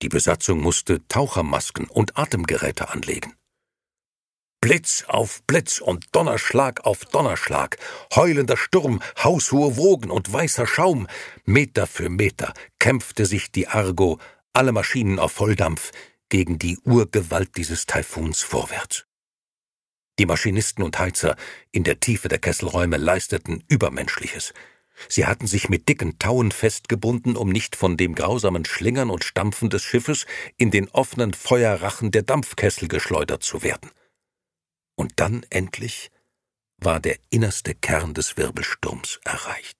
Die Besatzung musste Tauchermasken und Atemgeräte anlegen. Blitz auf Blitz und Donnerschlag auf Donnerschlag, heulender Sturm, haushohe Wogen und weißer Schaum. Meter für Meter kämpfte sich die Argo, alle Maschinen auf Volldampf, gegen die Urgewalt dieses Taifuns vorwärts. Die Maschinisten und Heizer in der Tiefe der Kesselräume leisteten Übermenschliches. Sie hatten sich mit dicken Tauen festgebunden, um nicht von dem grausamen Schlingern und Stampfen des Schiffes in den offenen Feuerrachen der Dampfkessel geschleudert zu werden. Und dann endlich war der innerste Kern des Wirbelsturms erreicht.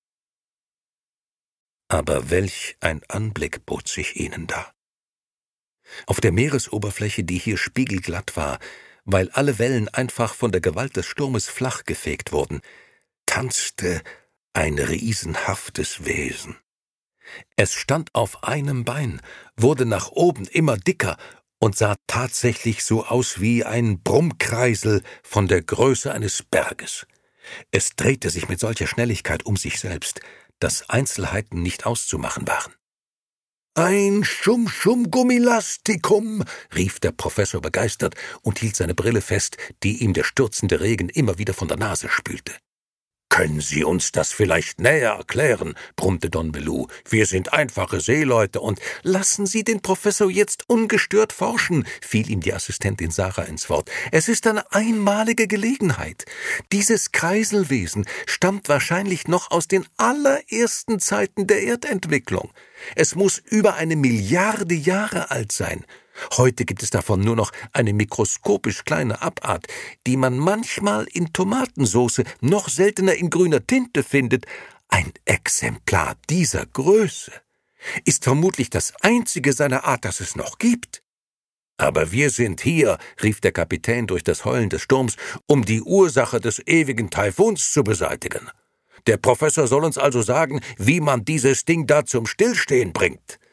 Aber welch ein Anblick bot sich ihnen da! Auf der Meeresoberfläche, die hier spiegelglatt war, weil alle Wellen einfach von der Gewalt des Sturmes flach gefegt wurden, tanzte ein riesenhaftes Wesen. Es stand auf einem Bein, wurde nach oben immer dicker und sah tatsächlich so aus wie ein Brummkreisel von der Größe eines Berges. Es drehte sich mit solcher Schnelligkeit um sich selbst, dass Einzelheiten nicht auszumachen waren. »Ein Schum-Schum-Gummilastikum«, rief der Professor begeistert und hielt seine Brille fest, die ihm der stürzende Regen immer wieder von der Nase spülte. »Können Sie uns das vielleicht näher erklären?« brummte Don Bellew. »Wir sind einfache Seeleute und lassen Sie den Professor jetzt ungestört forschen«, fiel ihm die Assistentin Sarah ins Wort. »Es ist eine einmalige Gelegenheit. Dieses Kreiselwesen stammt wahrscheinlich noch aus den allerersten Zeiten der Erdentwicklung. Es muss über 1 Milliarde Jahre alt sein. Heute gibt es davon nur noch eine mikroskopisch kleine Abart, die man manchmal in Tomatensoße, noch seltener in grüner Tinte findet. Ein Exemplar dieser Größe ist vermutlich das einzige seiner Art, das es noch gibt. »Aber wir sind hier«, rief der Kapitän durch das Heulen des Sturms, »um die Ursache des ewigen Taifuns zu beseitigen. Der Professor soll uns also sagen, wie man dieses Ding da zum Stillstehen bringt.«